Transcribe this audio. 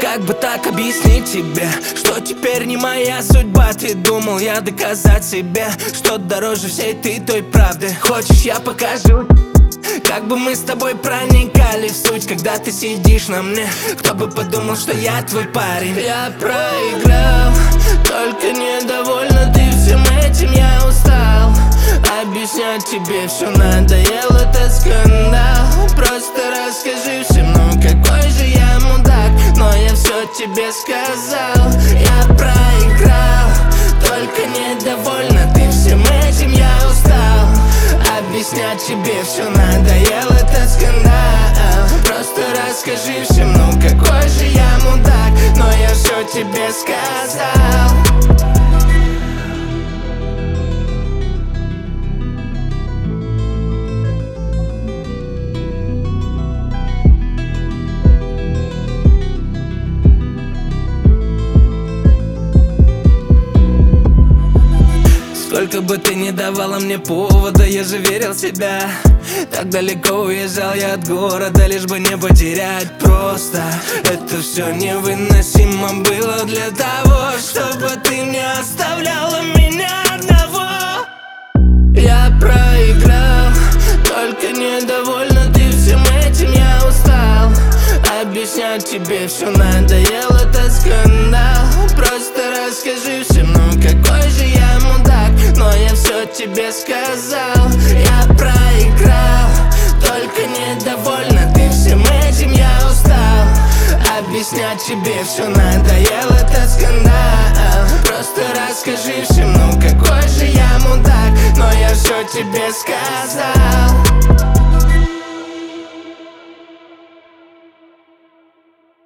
Как бы так объяснить тебе, что теперь не моя судьба? Ты думал, я доказать себе, что дороже всей ты той правды. Хочешь, я покажу, как бы мы с тобой проникали в суть, когда ты сидишь на мне. Кто бы подумал, что я твой парень. Я проиграл, только недовольна ты всем этим. Я устал объяснять тебе, все надоел этот скандал. Просто расскажи всем, ну какой же я мудак. Но я все тебе сказал. Я проиграл, только недовольна ты всем этим. Я устал объяснять тебе, все надоел этот скандал. Просто расскажи всем, ну какой же я мудак. Но я все тебе сказал. Сколько бы ты ни давала мне повода, я же верил в себя. Так далеко уезжал я от города, лишь бы не потерять. Просто это все невыносимо было для того, чтобы ты не оставляла меня одного. Я проиграл, только недовольна ты всем этим. Я устал объяснять тебе, все надоел этот скандал. Просто расскажи всем, ну какой же я мудак. Но я все тебе сказал. Я проиграл, только недовольна ты всем этим. Я устал объяснять тебе, все надоел этот скандал. Просто расскажи всем, ну какой же я мудак. Но я все тебе сказал.